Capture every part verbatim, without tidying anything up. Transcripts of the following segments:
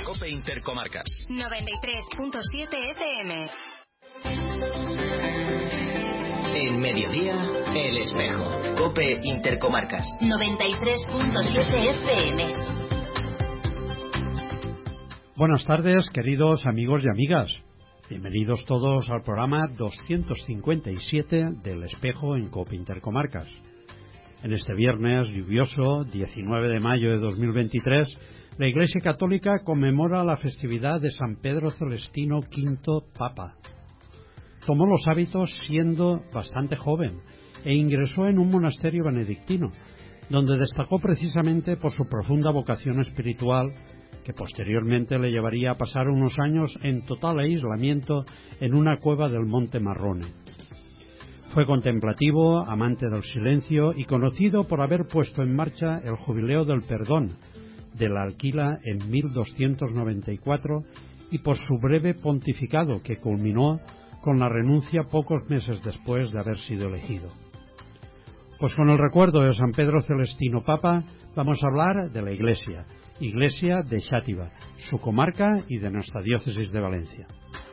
COPE Intercomarcas. noventa y tres punto siete F M. En mediodía, El Espejo. COPE Intercomarcas. noventa y tres punto siete F M. Buenas tardes, queridos amigos y amigas. Bienvenidos todos al programa doscientos cincuenta y siete del Espejo en COPE Intercomarcas. En este viernes lluvioso, diecinueve de mayo de dos mil veintitrés, la Iglesia Católica conmemora la festividad de San Pedro Celestino quinto Papa. Tomó los hábitos siendo bastante joven e ingresó en un monasterio benedictino, donde destacó precisamente por su profunda vocación espiritual, que posteriormente le llevaría a pasar unos años en total aislamiento en una cueva del Monte Marrone. Fue contemplativo, amante del silencio y conocido por haber puesto en marcha el Jubileo del Perdón de la Alquila en mil doscientos noventa y cuatro y por su breve pontificado que culminó con la renuncia pocos meses después de haber sido elegido. Pues con el recuerdo de San Pedro Celestino Papa vamos a hablar de la Iglesia, Iglesia de Xàtiva, su comarca y de nuestra diócesis de Valencia.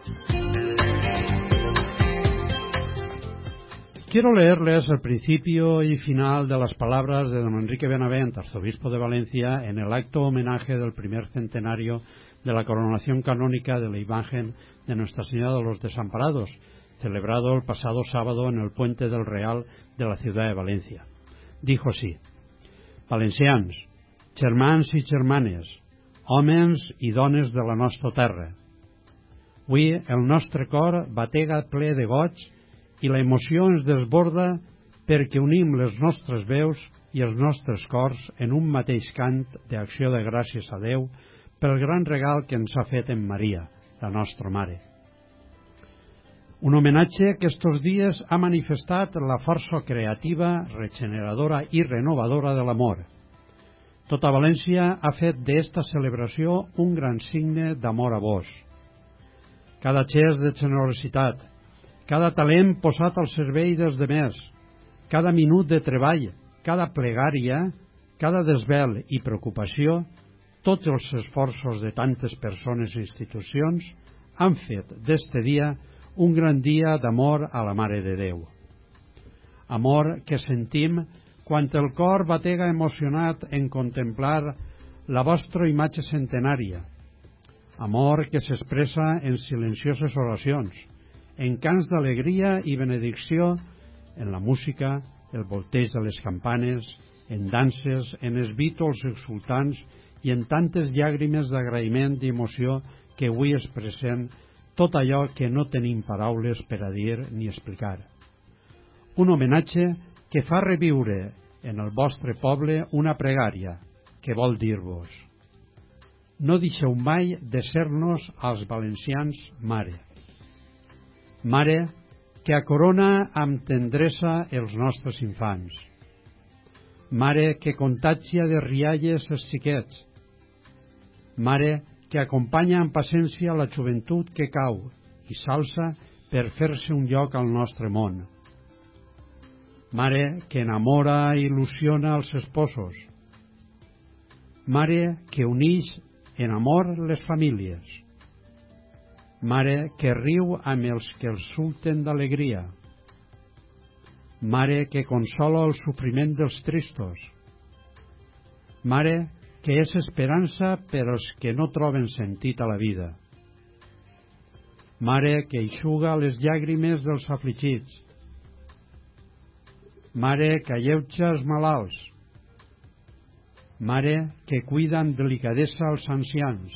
Quiero leerles el principio y final de las palabras de don Enrique Benavent, arzobispo de Valencia, en el acto homenaje del primer centenario de la coronación canónica de la imagen de Nuestra Señora de los Desamparados, celebrado el pasado sábado en el Puente del Real de la ciudad de Valencia. Dijo así: Valencians, germans i germanes, homes i dones de la nostra terra. Avui el nostre cor batega ple de goig i la emoció ens desborda perquè unim les nostres veus i els nostres cors en un mateix cant d'acció de gràcies a Déu pel gran regal que ens ha fet en Maria, la nostra Mare. Un homenatge que estos dies ha manifestat la força creativa, regeneradora i renovadora de l'amor. Tota València ha fet d'esta celebració un gran signe d'amor a vos. Cada gest de generositat, cada talent posat al servei dels demés, cada minut de treball, cada plegària, cada desvel i preocupació, tots els esforços de tantes persones i institucions han fet d'este dia un gran dia d'amor a la Mare de Déu. Amor que sentim quan el cor batega emocionat en contemplar la vostra imatge centenària. Amor que s'expressa en silencioses oracions, en cants d'alegria i benedicció, en la música, el volteig de les campanes, en danses, en esvítols exultants i en tantes llàgrimes d'agraïment i emoció que avui expressem tot allò que no tenim paraules per a dir ni explicar. Un homenatge que fa reviure en el vostre poble una pregària que vol dir-vos: no deixeu mai de ser-nos als valencians mare. Mare que acorona amb tendresa els nostres infants. Mare que contagia de rialles els xiquets. Mare que acompanya amb paciència la joventut que cau i s'alça per fer-se un lloc al nostre món. Mare que enamora i il·lusiona els esposos. Mare que uneix en amor les famílies. Mare que riu amb els que els surten d'alegria. Mare que consola el sofriment dels tristos. Mare que és esperança per als que no troben sentit a la vida. Mare que eixuga les llàgrimes dels afligits. Mare que alleuja els malalts. Mare que cuida amb delicadesa els ancians.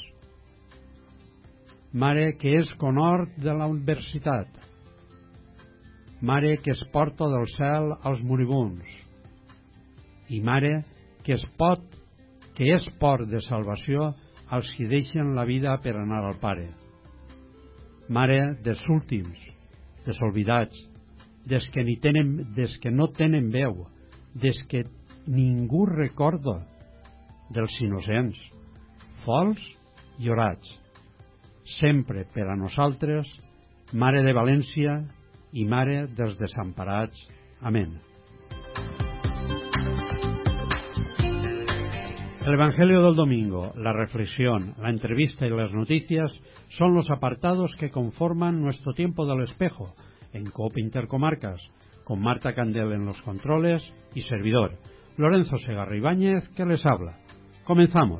Mare que és conhort de la universitat. Mare que es porta del cel als moribunds. I Mare que es pot, que és port de salvació als que deixen la vida per anar al Pare. Mare dels últims, dels oblidats, des que, ni tenen, des que no tenen veu, des que ningú recorda, dels innocents, fols i orats. Sempre per a nosaltres, Mare de València i Mare dels desemparats. Amén. El Evangelio del domingo, la reflexión, la entrevista y las noticias son los apartados que conforman nuestro tiempo del espejo en COPE Intercomarcas, con Marta Candel en los controles y servidor, Lorenzo Segarra Ibáñez, que les habla. Comenzamos.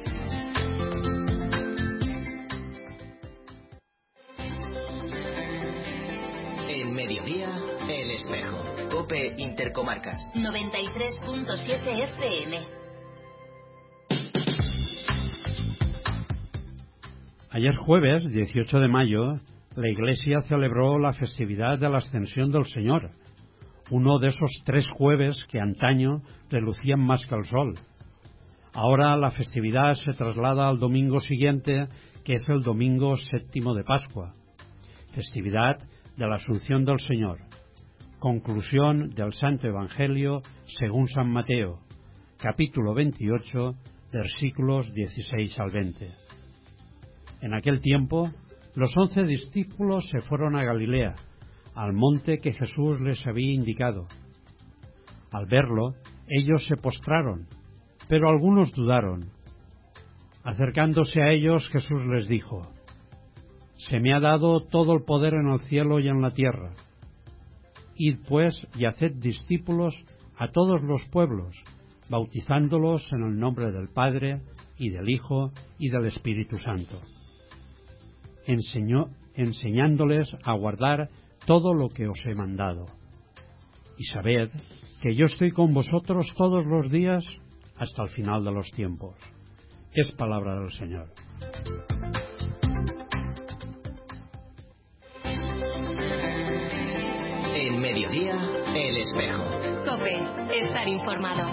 En Mediodía, El Espejo. COPE Intercomarcas. noventa y tres punto siete F M. Ayer jueves, dieciocho de mayo, la Iglesia celebró la festividad de la Ascensión del Señor, uno de esos tres jueves que antaño relucían más que el sol. Ahora la festividad se traslada al domingo siguiente, que es el domingo séptimo de Pascua, festividad de la Asunción del Señor. Conclusión del Santo Evangelio según San Mateo, capítulo veintiocho, versículos dieciséis al veinte. En aquel tiempo, los once discípulos se fueron a Galilea, al monte que Jesús les había indicado. Al verlo, ellos se postraron, pero algunos dudaron. Acercándose a ellos, Jesús les dijo: «Se me ha dado todo el poder en el cielo y en la tierra. Id pues y haced discípulos a todos los pueblos, bautizándolos en el nombre del Padre, y del Hijo, y del Espíritu Santo, Enseñó, enseñándoles a guardar todo lo que os he mandado. Y sabed que yo estoy con vosotros todos los días hasta el final de los tiempos». Es palabra del Señor. En Mediodía, El Espejo. COPE, estar informado.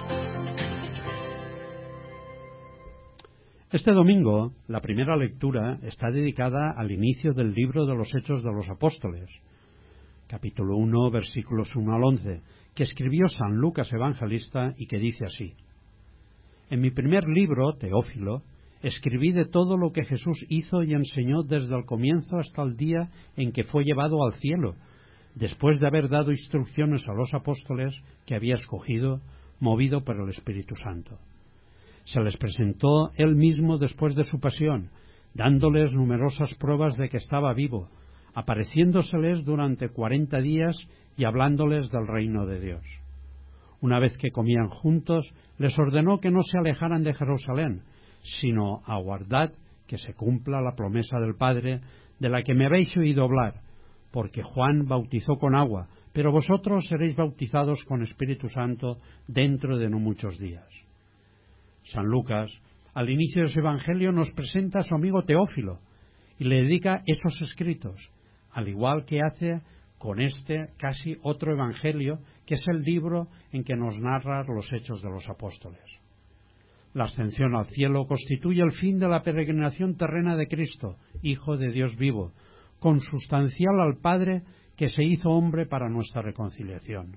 Este domingo, la primera lectura está dedicada al inicio del libro de los Hechos de los Apóstoles, capítulo uno, versículos uno al once, que escribió San Lucas Evangelista y que dice así: «En mi primer libro, Teófilo, escribí de todo lo que Jesús hizo y enseñó desde el comienzo hasta el día en que fue llevado al cielo, después de haber dado instrucciones a los apóstoles que había escogido, movido por el Espíritu Santo. Se les presentó él mismo después de su pasión, dándoles numerosas pruebas de que estaba vivo, apareciéndoseles durante cuarenta días y hablándoles del reino de Dios. Una vez que comían juntos, les ordenó que no se alejaran de Jerusalén, sino aguardad que se cumpla la promesa del Padre, de la que me habéis oído hablar, porque Juan bautizó con agua, pero vosotros seréis bautizados con Espíritu Santo dentro de no muchos días». San Lucas, al inicio de su Evangelio, nos presenta a su amigo Teófilo y le dedica esos escritos, al igual que hace con este casi otro Evangelio, que es el libro en que nos narra los hechos de los apóstoles. La ascensión al cielo constituye el fin de la peregrinación terrena de Cristo, Hijo de Dios vivo, consustancial al Padre, que se hizo hombre para nuestra reconciliación.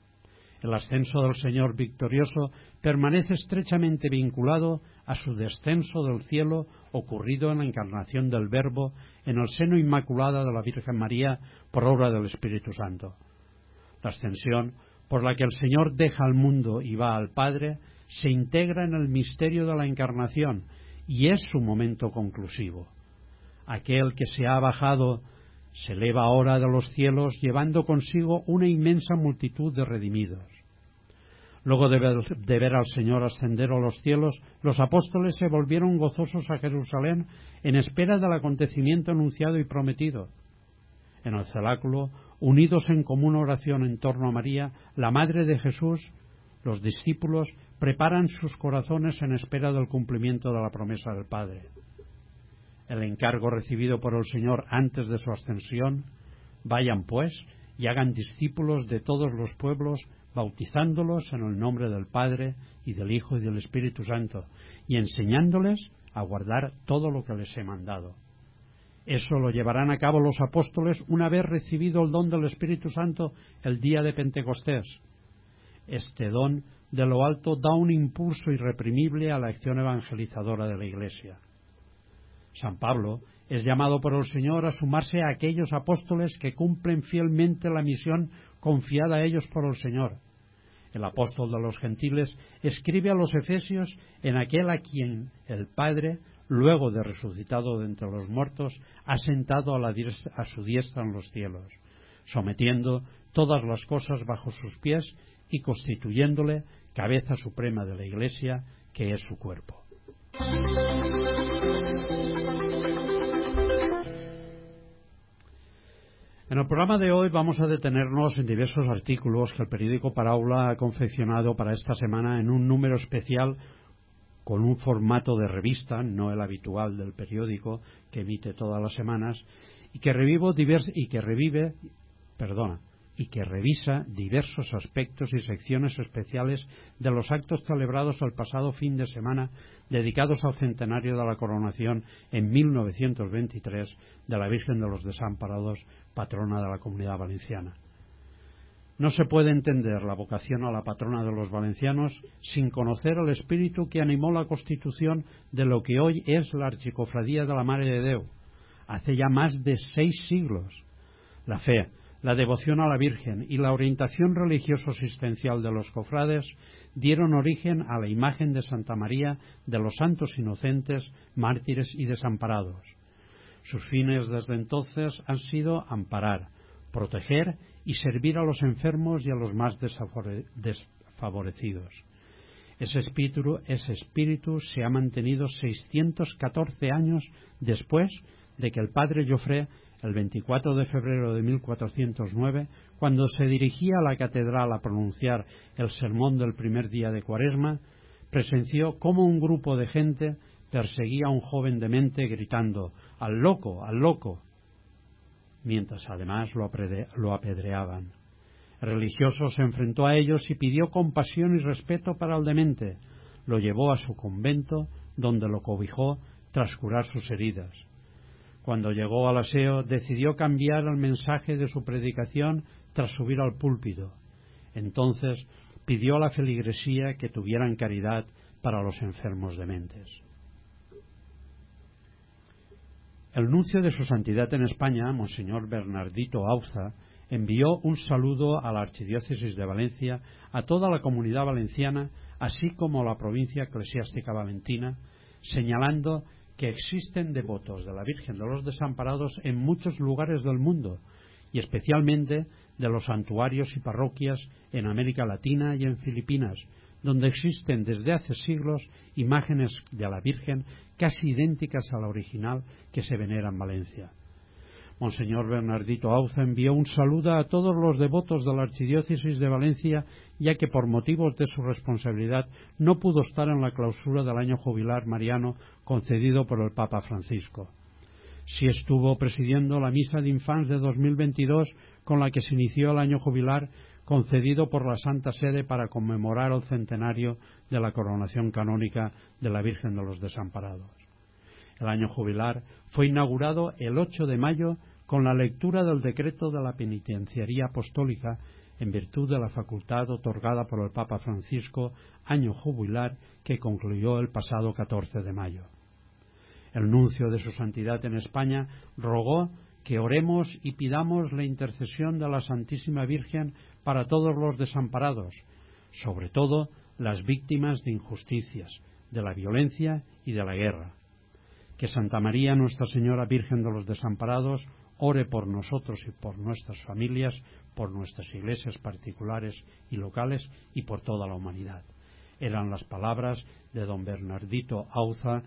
El ascenso del Señor victorioso permanece estrechamente vinculado a su descenso del cielo ocurrido en la encarnación del Verbo en el seno inmaculado de la Virgen María por obra del Espíritu Santo. La ascensión, por la que el Señor deja al mundo y va al Padre, se integra en el misterio de la encarnación y es su momento conclusivo. Aquel que se ha bajado se eleva ahora de los cielos, llevando consigo una inmensa multitud de redimidos. Luego de ver, de ver al Señor ascender a los cielos, los apóstoles se volvieron gozosos a Jerusalén en espera del acontecimiento anunciado y prometido. En el cenáculo, unidos en común oración en torno a María, la Madre de Jesús, los discípulos preparan sus corazones en espera del cumplimiento de la promesa del Padre. El encargo recibido por el Señor antes de su ascensión: vayan pues y hagan discípulos de todos los pueblos, bautizándolos en el nombre del Padre y del Hijo y del Espíritu Santo, y enseñándoles a guardar todo lo que les he mandado. Eso lo llevarán a cabo los apóstoles una vez recibido el don del Espíritu Santo el día de Pentecostés. Este don de lo alto da un impulso irreprimible a la acción evangelizadora de la Iglesia. San Pablo es llamado por el Señor a sumarse a aquellos apóstoles que cumplen fielmente la misión confiada a ellos por el Señor. el apóstol de los gentiles, escribe a los efesios en aquel a quien el Padre, luego de resucitado de entre los muertos, ha sentado a, la diestra, a su diestra en los cielos, sometiendo todas las cosas bajo sus pies y constituyéndole cabeza suprema de la Iglesia, que es su cuerpo. En el programa de hoy vamos a detenernos en diversos artículos que el periódico Paraula ha confeccionado para esta semana en un número especial con un formato de revista, no el habitual del periódico que emite todas las semanas, y que, revivo divers, y que revive, perdona, y que revisa diversos aspectos y secciones especiales de los actos celebrados el pasado fin de semana dedicados al centenario de la coronación en mil novecientos veintitrés de la Virgen de los Desamparados, patrona de la Comunidad Valenciana. No se puede entender la vocación a la patrona de los valencianos sin conocer el espíritu que animó la constitución de lo que hoy es la Archicofradía de la Mare de Déu, hace ya más de seis siglos. La fe, la devoción a la Virgen y la orientación religioso-existencial de los cofrades dieron origen a la imagen de Santa María de los santos inocentes, mártires y desamparados. Sus fines desde entonces han sido amparar, proteger y servir a los enfermos y a los más desfavorecidos. Ese espíritu, ese espíritu se ha mantenido seiscientos catorce años después de que el padre Jofré, el veinticuatro de febrero de mil cuatrocientos nueve, cuando se dirigía a la catedral a pronunciar el sermón del primer día de Cuaresma, presenció cómo un grupo de gente perseguía a un joven demente gritando «¡Al loco! ¡Al loco!», mientras además lo, lo apedreaban. El religioso se enfrentó a ellos y pidió compasión y respeto para el demente. Lo llevó a su convento, donde lo cobijó tras curar sus heridas. Cuando llegó al aseo, decidió cambiar el mensaje de su predicación tras subir al púlpito. Entonces pidió a la feligresía que tuvieran caridad para los enfermos dementes. El nuncio de su santidad en España, Monseñor Bernardito Auza, envió un saludo a la Archidiócesis de Valencia, a toda la Comunidad Valenciana, así como a la provincia eclesiástica valentina, señalando que existen devotos de la Virgen de los Desamparados en muchos lugares del mundo, y especialmente de los santuarios y parroquias en América Latina y en Filipinas, donde existen desde hace siglos imágenes de la Virgen casi idénticas a la original que se venera en Valencia. Monseñor Bernardito Auza envió un saludo a todos los devotos de la Archidiócesis de Valencia, ya que por motivos de su responsabilidad no pudo estar en la clausura del año jubilar mariano concedido por el Papa Francisco. Sí estuvo presidiendo la misa de infants de dos mil veintidós, con la que se inició el año jubilar concedido por la Santa Sede para conmemorar el centenario de la coronación canónica de la Virgen de los Desamparados. El año jubilar fue inaugurado el ocho de mayo con la lectura del decreto de la penitenciaría apostólica en virtud de la facultad otorgada por el Papa Francisco, año jubilar que concluyó el pasado catorce de mayo. El nuncio de su santidad en España rogó que oremos y pidamos la intercesión de la Santísima Virgen para todos los desamparados, sobre todo las víctimas de injusticias, de la violencia y de la guerra. Que Santa María, Nuestra Señora Virgen de los Desamparados, ore por nosotros y por nuestras familias, por nuestras iglesias particulares y locales y por toda la humanidad. Eran las palabras de don Bernardito Auza,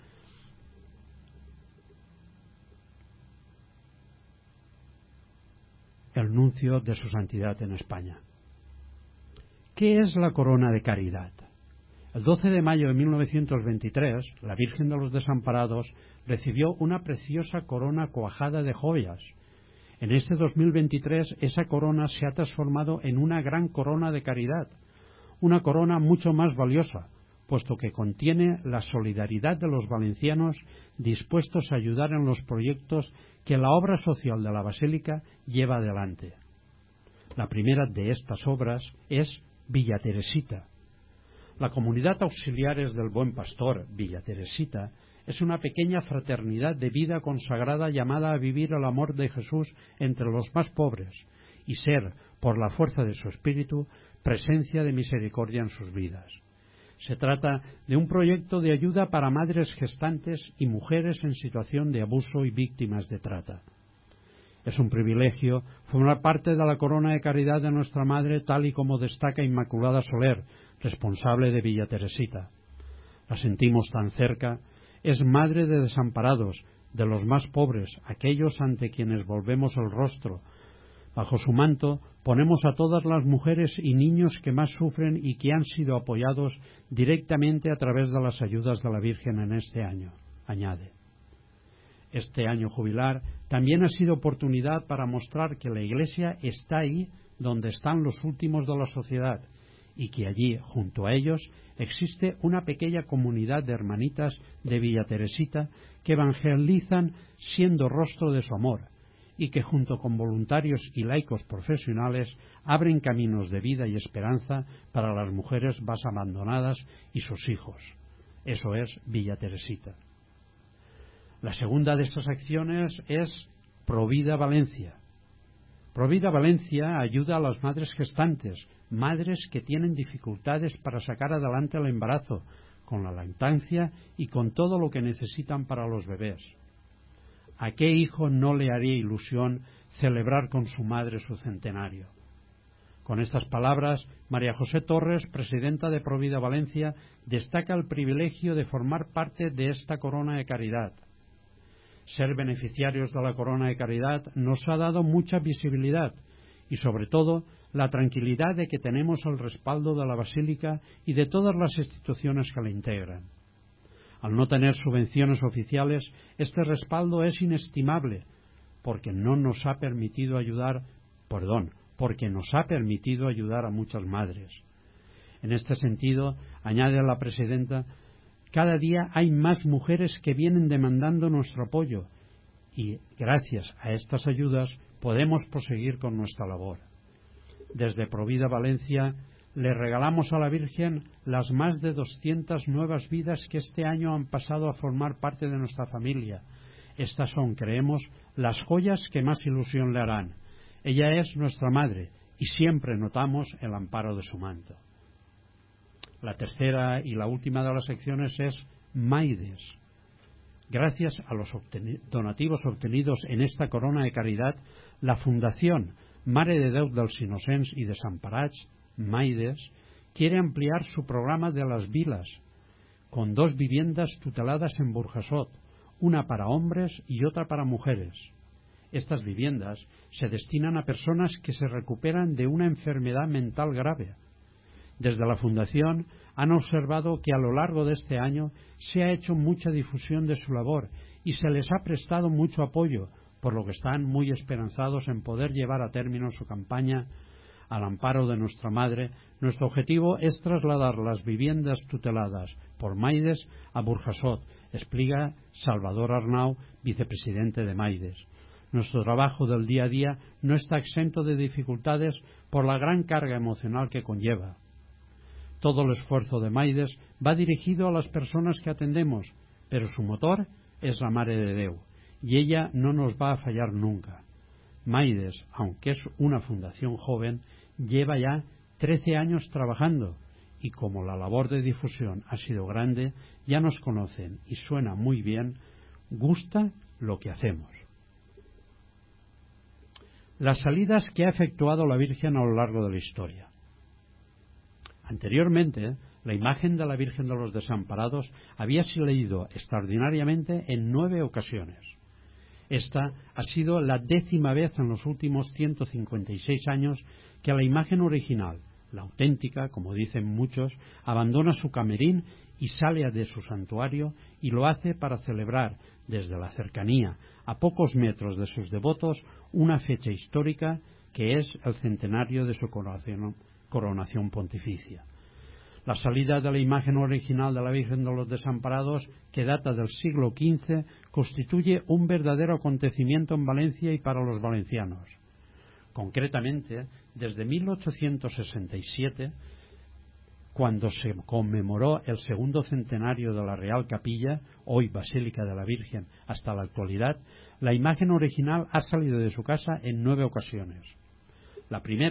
el nuncio de su santidad en España. ¿Qué es la corona de caridad? El doce de mayo de mil novecientos veintitrés, la Virgen de los Desamparados recibió una preciosa corona cuajada de joyas. En este dos mil veintitrés, esa corona se ha transformado en una gran corona de caridad, una corona mucho más valiosa, puesto que contiene la solidaridad de los valencianos dispuestos a ayudar en los proyectos que la obra social de la Basílica lleva adelante. La primera de estas obras es Villa Teresita. La comunidad Auxiliares del Buen Pastor, Villa Teresita, es una pequeña fraternidad de vida consagrada llamada a vivir el amor de Jesús entre los más pobres y ser, por la fuerza de su espíritu, presencia de misericordia en sus vidas. Se trata de un proyecto de ayuda para madres gestantes y mujeres en situación de abuso y víctimas de trata. Es un privilegio formar parte de la corona de caridad de nuestra Madre, tal y como destaca Inmaculada Soler, responsable de Villa Teresita. La sentimos tan cerca, es madre de desamparados, de los más pobres, aquellos ante quienes volvemos el rostro. Bajo su manto ponemos a todas las mujeres y niños que más sufren y que han sido apoyados directamente a través de las ayudas de la Virgen en este año, añade. Este año jubilar también ha sido oportunidad para mostrar que la Iglesia está ahí donde están los últimos de la sociedad y que allí, junto a ellos, existe una pequeña comunidad de hermanitas de Villa Teresita que evangelizan siendo rostro de su amor y que junto con voluntarios y laicos profesionales abren caminos de vida y esperanza para las mujeres más abandonadas y sus hijos. Eso es Villa Teresita. La segunda de estas acciones es Provida Valencia. Provida Valencia ayuda a las madres gestantes, madres que tienen dificultades para sacar adelante el embarazo, con la lactancia y con todo lo que necesitan para los bebés. ¿A qué hijo no le haría ilusión celebrar con su madre su centenario? Con estas palabras, María José Torres, presidenta de Provida Valencia, destaca el privilegio de formar parte de esta corona de caridad. Ser beneficiarios de la corona de caridad nos ha dado mucha visibilidad y, sobre todo, la tranquilidad de que tenemos el respaldo de la Basílica y de todas las instituciones que la integran. Al no tener subvenciones oficiales, este respaldo es inestimable, porque no nos ha permitido ayudar, perdón, porque nos ha permitido ayudar a muchas madres. En este sentido, añade la presidenta, cada día hay más mujeres que vienen demandando nuestro apoyo y, gracias a estas ayudas, podemos proseguir con nuestra labor. Desde Provida Valencia le regalamos a la Virgen las más de doscientas nuevas vidas que este año han pasado a formar parte de nuestra familia. Estas son, creemos, las joyas que más ilusión le harán. Ella es nuestra madre y siempre notamos el amparo de su manto. La tercera y la última de las secciones es Maides. Gracias a los obteni- donativos obtenidos en esta corona de caridad, la Fundación Mare de Déu dels Innocents i Desemparats, Maides, quiere ampliar su programa de las vilas, con dos viviendas tuteladas en Burjasot, una para hombres y otra para mujeres. Estas viviendas se destinan a personas que se recuperan de una enfermedad mental grave. Desde la Fundación han observado que a lo largo de este año se ha hecho mucha difusión de su labor y se les ha prestado mucho apoyo, por lo que están muy esperanzados en poder llevar a término su campaña al amparo de nuestra Madre. Nuestro objetivo es trasladar las viviendas tuteladas por Maides a Burjasot, explica Salvador Arnau, vicepresidente de Maides. Nuestro trabajo del día a día no está exento de dificultades por la gran carga emocional que conlleva. Todo el esfuerzo de Maides va dirigido a las personas que atendemos, pero su motor es la Mare de Déu, y ella no nos va a fallar nunca. Maides, aunque es una fundación joven, lleva ya trece años trabajando, y como la labor de difusión ha sido grande, ya nos conocen y suena muy bien, gusta lo que hacemos. Las salidas que ha efectuado la Virgen a lo largo de la historia. Anteriormente, la imagen de la Virgen de los Desamparados había sido leído extraordinariamente en nueve ocasiones. Esta ha sido la décima vez en los últimos ciento cincuenta y seis años que la imagen original, la auténtica, como dicen muchos, abandona su camerín y sale de su santuario, y lo hace para celebrar desde la cercanía, a pocos metros de sus devotos, una fecha histórica que es el centenario de su coronación, coronación pontificia. La salida de la imagen original de la Virgen de los Desamparados, que data del siglo quince, constituye un verdadero acontecimiento en Valencia y para los valencianos. Concretamente, desde mil ochocientos sesenta y siete, cuando se conmemoró el segundo centenario de la Real Capilla, hoy Basílica de la Virgen, hasta la actualidad, la imagen original ha salido de su casa en nueve ocasiones. La primera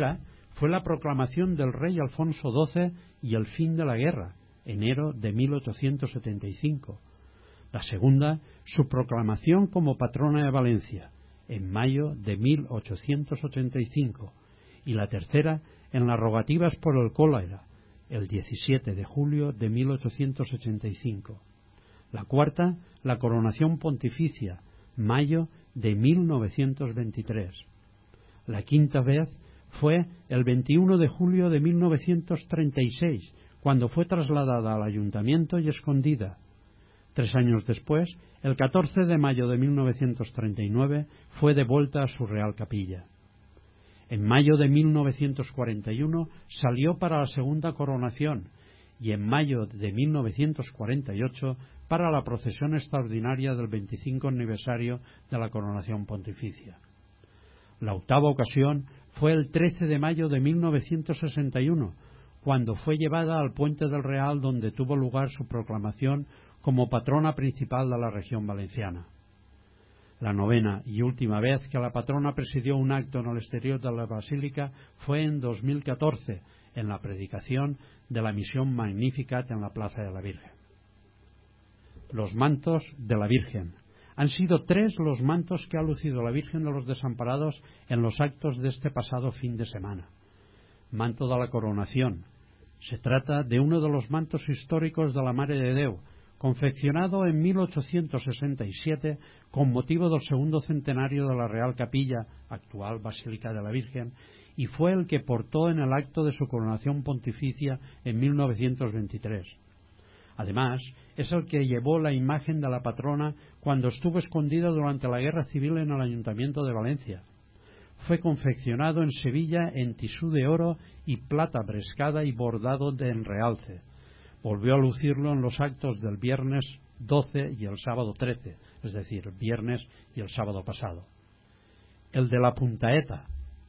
fue la proclamación del rey Alfonso doce y el fin de la guerra, enero de mil ochocientos setenta y cinco. La segunda, su proclamación como patrona de Valencia, en mayo de mil ochocientos ochenta y cinco. Y la tercera, en las rogativas por el cólera, el diecisiete de julio de mil ochocientos ochenta y cinco. La cuarta, la coronación pontificia, mayo de mil novecientos veintitrés. La quinta vez fue el veintiuno de julio de mil novecientos treinta y seis, cuando fue trasladada al ayuntamiento y escondida. Tres años después, el catorce de mayo de mil novecientos treinta y nueve, fue devuelta a su real capilla. En mayo de mil novecientos cuarenta y uno salió para la segunda coronación y en mayo de mil novecientos cuarenta y ocho para la procesión extraordinaria del veinticinco aniversario de la coronación pontificia. La octava ocasión fue el trece de mayo de mil novecientos sesenta y uno, cuando fue llevada al Puente del Real, donde tuvo lugar su proclamación como patrona principal de la región valenciana. La novena y última vez que la patrona presidió un acto en el exterior de la Basílica fue en dos mil catorce, en la predicación de la misión Magnificat en la Plaza de la Virgen. Los mantos de la Virgen. Han sido tres los mantos que ha lucido la Virgen de los Desamparados en los actos de este pasado fin de semana. Manto de la coronación. Se trata de uno de los mantos históricos de la Mare de Déu, confeccionado en mil ochocientos sesenta y siete con motivo del segundo centenario de la Real Capilla, actual Basílica de la Virgen, y fue el que portó en el acto de su coronación pontificia en mil novecientos veintitrés. Además, es el que llevó la imagen de la patrona cuando estuvo escondida durante la Guerra Civil en el Ayuntamiento de Valencia. Fue confeccionado en Sevilla en tisú de oro y plata brescada y bordado de enrealce. Volvió a lucirlo en los actos del viernes doce y el sábado trece, es decir, viernes y el sábado pasado. El de la puntaeta.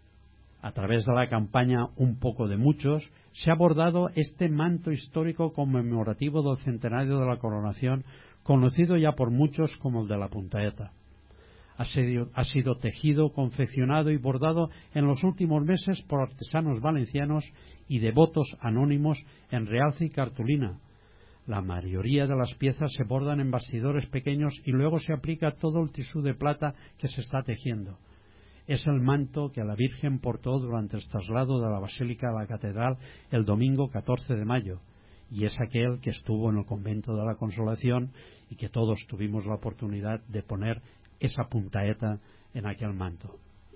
A través de la campaña Un poco de muchos, se ha bordado este manto histórico conmemorativo del centenario de la coronación, conocido ya por muchos como el de la puntaeta. Ha sido, ha sido tejido, confeccionado y bordado en los últimos meses por artesanos valencianos y devotos anónimos en realce y cartulina. La mayoría de las piezas se bordan en bastidores pequeños y luego se aplica todo el tisú de plata que se está tejiendo. Es el manto que la Virgen portó durante el traslado de la Basílica a la Catedral el domingo catorce de mayo, y es aquel que estuvo en el convento de la Consolación y que todos tuvimos la oportunidad de poner esa puntaeta en aquel manto.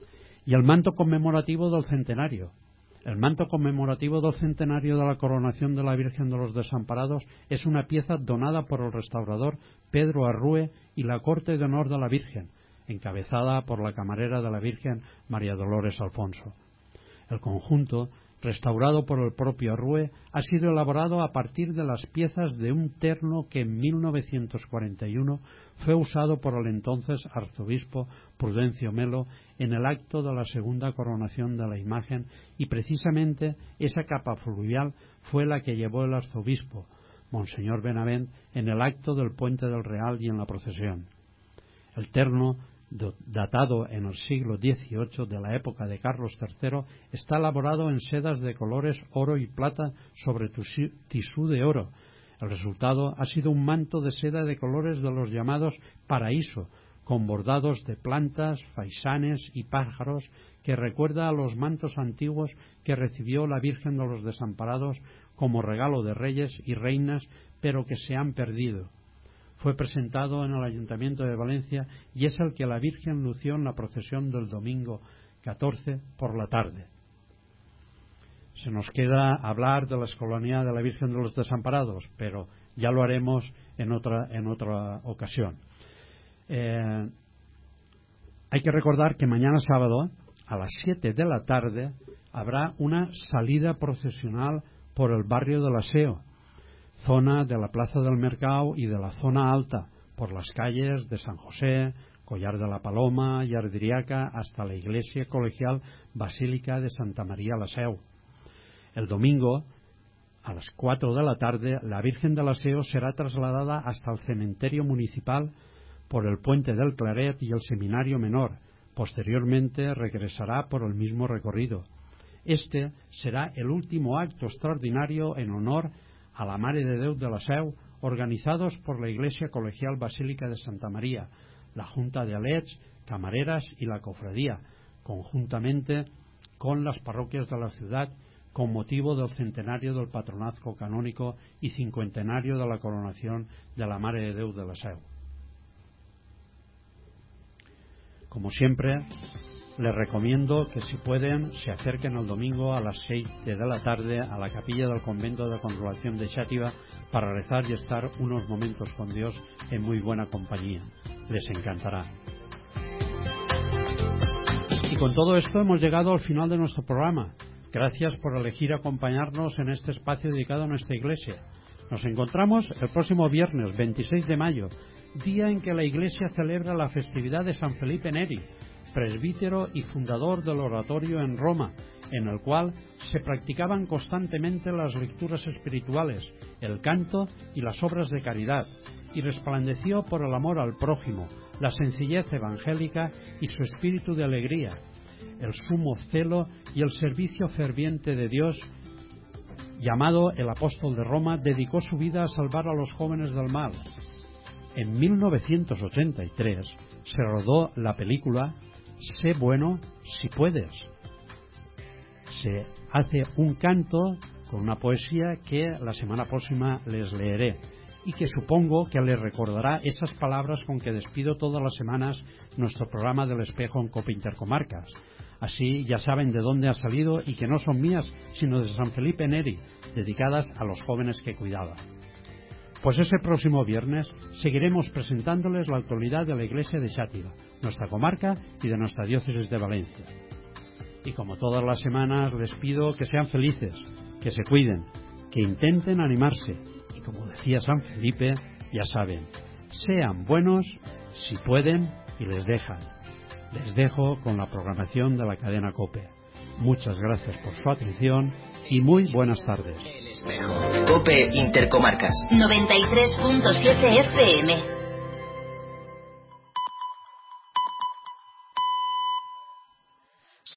Y el manto conmemorativo del centenario. El manto conmemorativo del centenario de la coronación de la Virgen de los Desamparados es una pieza donada por el restaurador Pedro Arrue y la Corte de Honor de la Virgen, encabezada por la camarera de la Virgen María Dolores Alfonso. El conjunto, restaurado por el propio Arrue, ha sido elaborado a partir de las piezas de un terno que en mil novecientos cuarenta y uno fue usado por el entonces arzobispo Prudencio Melo en el acto de la segunda coronación de la imagen, y precisamente esa capa fluvial fue la que llevó el arzobispo, Monseñor Benavent, en el acto del Puente del Real y en la procesión. El terno, datado en el siglo dieciocho de la época de Carlos tercero, está elaborado en sedas de colores oro y plata sobre tisú de oro. El resultado ha sido un manto de seda de colores de los llamados paraíso, con bordados de plantas, faisanes y pájaros, que recuerda a los mantos antiguos que recibió la Virgen de los Desamparados como regalo de reyes y reinas, pero que se han perdido. Fue presentado en el Ayuntamiento de Valencia y es el que la Virgen lució en la procesión del domingo catorce por la tarde. Se nos queda hablar de la escolanía de la Virgen de los Desamparados, pero ya lo haremos en otra, en otra ocasión. Eh, hay que recordar que mañana sábado, a las siete de la tarde, habrá una salida procesional por el barrio del Aseo, zona de la Plaza del Mercado y de la zona alta, por las calles de San José, Collar de la Paloma y Ardiriaca, hasta la iglesia colegial Basílica de Santa María la Seu. El domingo, a las cuatro de la tarde, la Virgen del Aseo será trasladada hasta el cementerio municipal por el Puente del Claret y el Seminario Menor. Posteriormente regresará por el mismo recorrido. Este será el último acto extraordinario en honor a la Mare de Déu de la Seu, organizados por la Iglesia Colegial Basílica de Santa María, la Junta de Alets, Camareras y la Cofradía, conjuntamente con las parroquias de la ciudad, con motivo del centenario del patronazgo canónico y cincuentenario de la coronación de la Mare de Déu de la Seu. Como siempre, les recomiendo que, si pueden, se acerquen el domingo a las seis de la tarde a la capilla del convento de Consolación de Xàtiva para rezar y estar unos momentos con Dios en muy buena compañía. Les encantará. Y con todo esto hemos llegado al final de nuestro programa. Gracias por elegir acompañarnos en este espacio dedicado a nuestra Iglesia. Nos encontramos el próximo viernes veintiséis de mayo, día en que la Iglesia celebra la festividad de San Felipe Neri, presbítero y fundador del oratorio en Roma, en el cual se practicaban constantemente las lecturas espirituales, el canto y las obras de caridad, y resplandeció por el amor al prójimo, la sencillez evangélica y su espíritu de alegría, el sumo celo y el servicio ferviente de Dios. Llamado el apóstol de Roma, dedicó su vida a salvar a los jóvenes del mal. En mil novecientos ochenta y tres se rodó la película Sé bueno si puedes. Se hace un canto con una poesía que la semana próxima les leeré y que supongo que les recordará esas palabras con que despido todas las semanas nuestro programa del Espejo en Cope Intercomarcas. Así ya saben de dónde ha salido y que no son mías, sino de San Felipe Neri, dedicadas a los jóvenes que cuidaba. Pues ese próximo viernes seguiremos presentándoles la actualidad de la Iglesia de Xàtiva, nuestra comarca y de nuestra diócesis de Valencia. Y como todas las semanas les pido que sean felices, que se cuiden, que intenten animarse y, como decía San Felipe, ya saben, sean buenos si pueden y les dejan. Les dejo con la programación de la cadena COPE. Muchas gracias por su atención y muy buenas tardes. El Espejo. COPE Intercomarcas. noventa y tres punto siete F M.